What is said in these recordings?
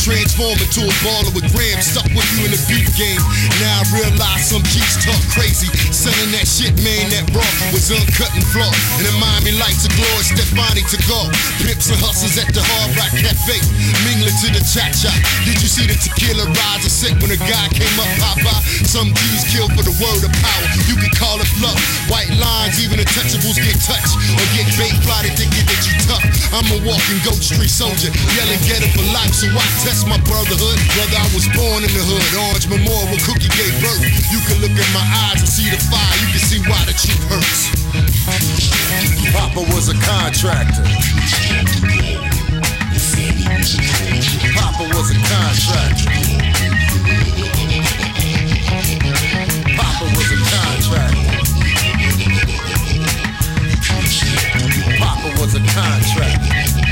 transform into a baller with grams stuck with you in the beat game. Now I realize some G's talk crazy, selling that shit, man, that raw was uncut and flawed. And the Miami lights of glory, Stefani to go. Pimps and hustlers at the Hard Rock Cafe, mingling to the cha-cha. Did you see the tequila rise and sick when a guy came up, Papa? Some G's kill for the word of power. You can call it fluff. White lines, even untouchables get touched or get bait fly. They thinking that you tough. I'm a walking Goat Street soldier, yelling get it for life. So I test my brotherhood. Brother, I was born in the hood. Orange Memorial, Cookie gave birth. You can look in my eyes and see the fire. You can see why the truth hurts. Papa was a contractor. Papa was a contractor. Papa was a contractor. Papa was a contractor.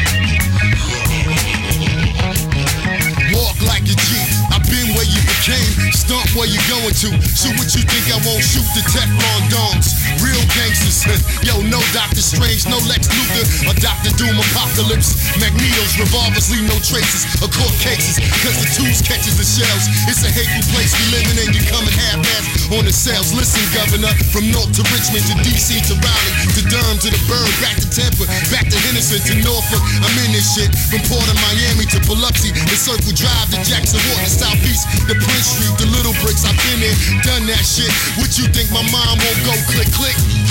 Walk like a G. I've been where you became, stump where you going to. So what you think I won't shoot the Teflon dongs? Real gangsters, yo, no Dr. Strange, no Lex Luthor, or Dr. Doom Apocalypse. Magnetos, revolvers leave no traces of court cases, cause the tools catches the shells. It's a hateful place we living in, you coming half-assed on the cells. Listen, Governor, from North to Richmond to DC to Raleigh to Durham to the Burn, back to Tampa, back to Henderson to Norfolk. I'm in this shit, from Port of Miami to Biloxi, the Circle Drive to Jackson Wharton, Southeast to Prince Street, the Little Bricks. I've been there, done that shit. What you think my mind won't go click, click?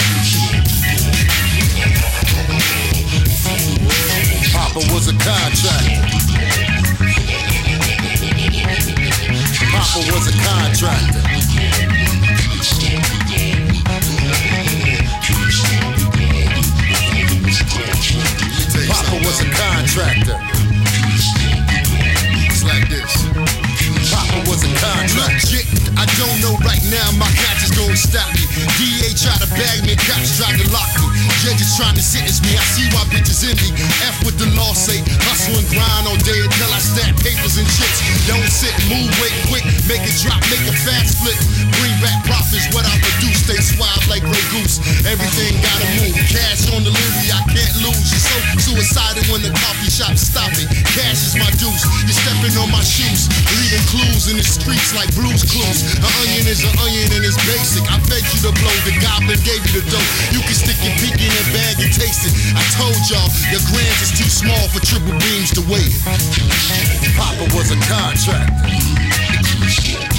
Papa was a contractor. Papa was a contractor. Papa was a contractor. It's like this. Papa was a contractor. Shit, I don't know right now, my conscience gonna stop me. DA try to bag me, cops try to lock me. Judges trying to sentence me, I see why bitches envy. F what the law say, hustle and grind all day until I stack papers and chips. Don't sit, move, wait quick, make it drop, make a fast flip. Bring back profits, what I produce, stay suave like Grey Goose. Everything gotta move, cash on delivery, I can't lose. You're so suicidal when the coffee shop stop it. Cash is my deuce, you're stepping on my shoes, leaving clues in the streets like Blue's Clues. An onion is an onion and it's basic. I fed you the blow, the goblin gave you the dough. You can stick your pinky in a bag and taste it. I told y'all, your grams is too small for triple beams to weigh it. Papa was a contractor.